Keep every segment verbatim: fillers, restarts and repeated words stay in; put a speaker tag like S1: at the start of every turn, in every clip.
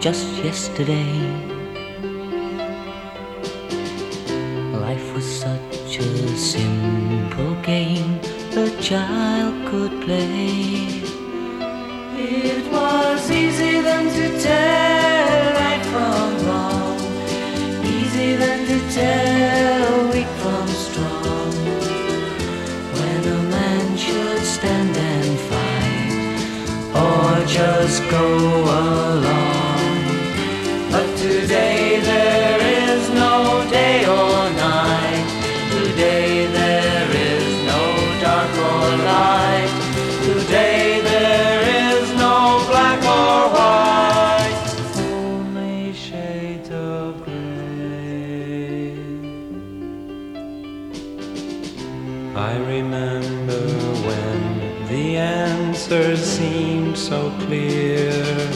S1: just yesterday. Life was such a simple game a child could play. It was easy then to tell right from wrong, easy then to tell weak from strong. When a man should stand and fight, or just go along. But today there is no day or night. Today there is no dark or light. Today there is no black or white. Only shades of gray. I remember when the answers seemed so clear.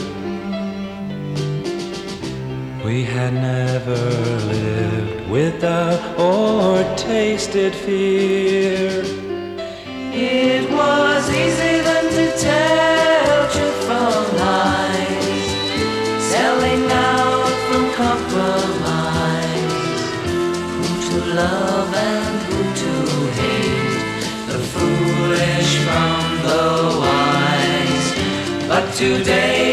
S1: We had never lived without or tasted fear. It was easy then to tell truth from lies, selling out from compromise, who to love and who to hate, the foolish from the wise. But today